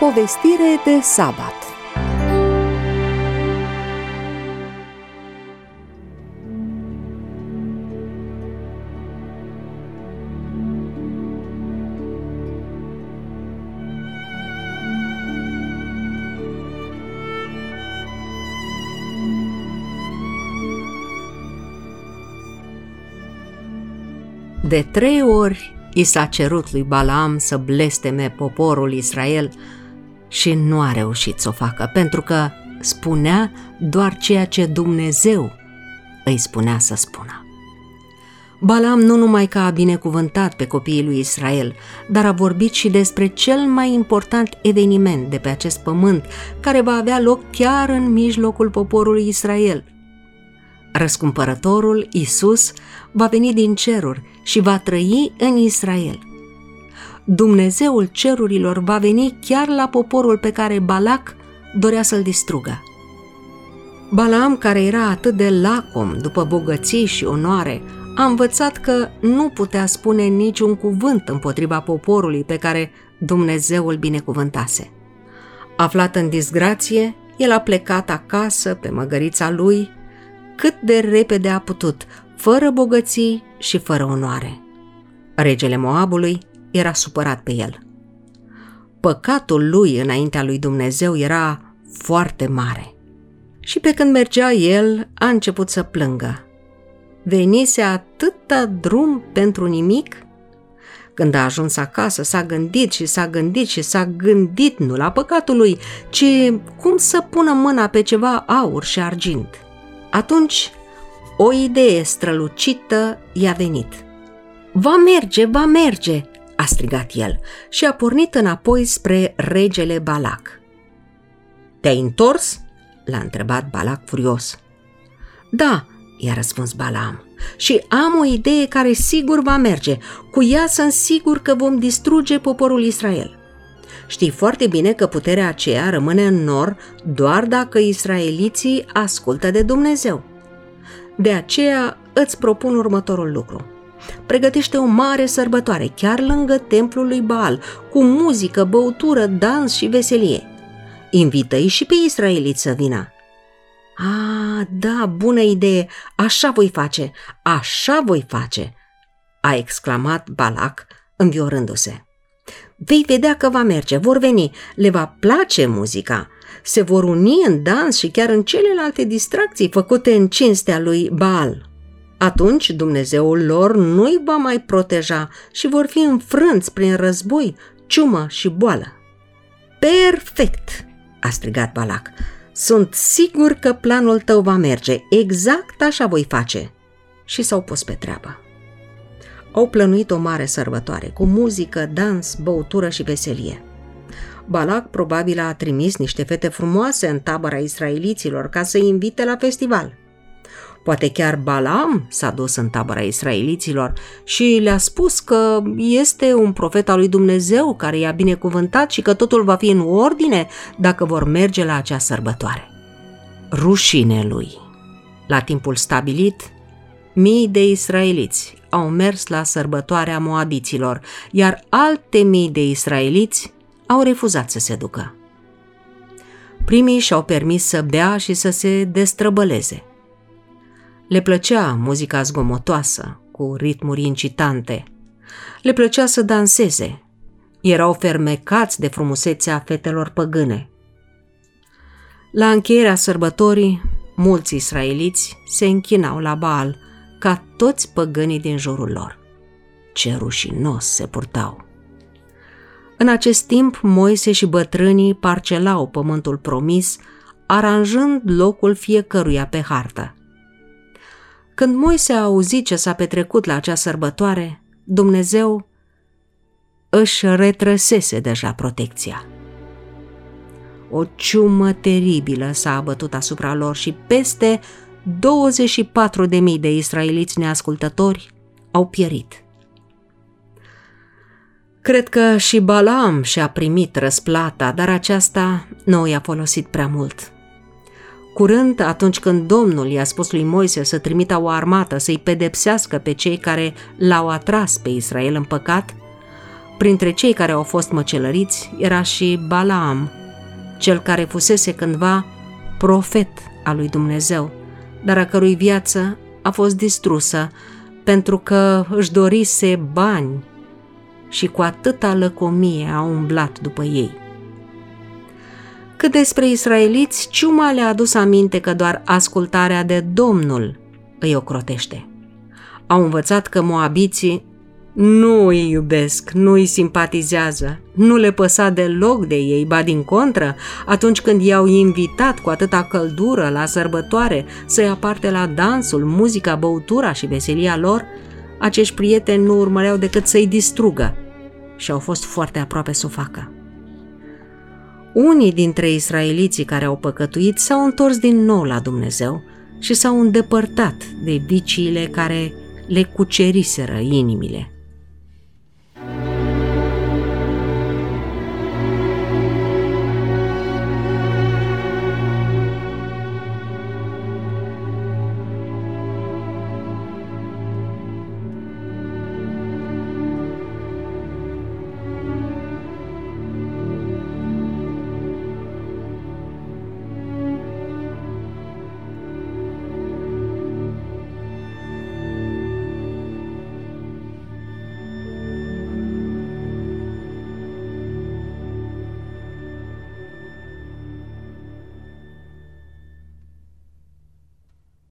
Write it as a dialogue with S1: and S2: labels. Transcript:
S1: Povestire de sabat. De 3 ori i s-a cerut lui Balaam să blesteme poporul Israel și nu a reușit să o facă, pentru că spunea doar ceea ce Dumnezeu îi spunea să spună. Balaam nu numai că a binecuvântat pe copiii lui Israel, dar a vorbit și despre cel mai important eveniment de pe acest pământ, care va avea loc chiar în mijlocul poporului Israel. Răscumpărătorul, Iisus, va veni din ceruri și va trăi în Israel. Dumnezeul cerurilor va veni chiar la poporul pe care Balac dorea să-l distrugă. Balaam, care era atât de lacom după bogății și onoare, a învățat că nu putea spune niciun cuvânt împotriva poporului pe care Dumnezeu îl binecuvântase. Aflat în disgrație, el a plecat acasă pe măgărița lui cât de repede a putut, fără bogății și fără onoare. Regele Moabului era supărat pe el. Păcatul lui înaintea lui Dumnezeu era foarte mare. Și pe când mergea el, a început să plângă. Venise atâta drum pentru nimic? Când a ajuns acasă, s-a gândit nu la păcatul lui, ci cum să pună mâna pe ceva aur și argint. Atunci, o idee strălucită i-a venit. Va merge, a strigat el și a pornit înapoi spre regele Balac. Te-ai întors? L-a întrebat Balac furios. Da, i-a răspuns Balaam, și am o idee care sigur va merge. Cu ea sunt sigur că vom distruge poporul Israel. Știi foarte bine că puterea aceea rămâne în nor doar dacă israeliții ascultă de Dumnezeu. De aceea îți propun următorul lucru. Pregătește o mare sărbătoare chiar lângă templul lui Baal, cu muzică, băutură, dans și veselie. Invită-i și pe israeliți să vină. Da, bună idee, așa voi face, a exclamat Balac înviorându-se. Vei vedea că va merge, vor veni, le va place muzica, se vor uni în dans și chiar în celelalte distracții făcute în cinstea lui Baal. Atunci Dumnezeul lor nu-i va mai proteja și vor fi înfrânți prin război, ciumă și boală. Perfect, a strigat Balac. Sunt sigur că planul tău va merge, exact așa voi face. Și s-au pus pe treabă. Au plănuit o mare sărbătoare, cu muzică, dans, băutură și veselie. Balac probabil a trimis niște fete frumoase în tabăra israeliților ca să-i invite la festival. Poate chiar Balaam s-a dus în tabăra israeliților și le-a spus că este un profet al lui Dumnezeu care i-a binecuvântat și că totul va fi în ordine dacă vor merge la acea sărbătoare. Rușine lui! La timpul stabilit, mii de israeliți au mers la sărbătoarea moabiților, iar alte mii de israeliți au refuzat să se ducă. Primii și-au permis să bea și să se destrăbăleze. Le plăcea muzica zgomotoasă, cu ritmuri incitante. Le plăcea să danseze. Erau fermecați de frumusețea fetelor păgâne. La încheierea sărbătorii, mulți israeliți se închinau la Baal, ca toți păgânii din jurul lor. Ce rușinos se purtau! În acest timp, Moise și bătrânii parcelau pământul promis, aranjând locul fiecăruia pe hartă. Când Moise a auzit ce s-a petrecut la acea sărbătoare, Dumnezeu își retrăsese deja protecția. O ciumă teribilă s-a abătut asupra lor și peste 24.000 de israeliți neascultători au pierit. Cred că și Balaam și-a primit răsplata, dar aceasta nu i-a folosit prea mult. Curând, atunci când Domnul i-a spus lui Moise să trimită o armată să-i pedepsească pe cei care l-au atras pe Israel în păcat, Printre cei care au fost măcelăriți era și Balaam, cel care fusese cândva profet al lui Dumnezeu, dar a cărui viață a fost distrusă pentru că își dorise bani și cu atâta lăcomie a umblat după ei. Cât despre israeliți, ciuma le-a adus aminte că doar ascultarea de Domnul îi ocrotește. Au învățat că moabiții nu îi iubesc, nu îi simpatizează, nu le păsa deloc de ei, ba din contră, atunci când i-au invitat cu atâta căldură la sărbătoare să ia parte la dansul, muzica, băutura și veselia lor, acești prieteni nu urmăreau decât să-i distrugă și au fost foarte aproape să o facă. Unii dintre israeliții care au păcătuit s-au întors din nou la Dumnezeu și s-au îndepărtat de viciile care le cuceriseră inimile.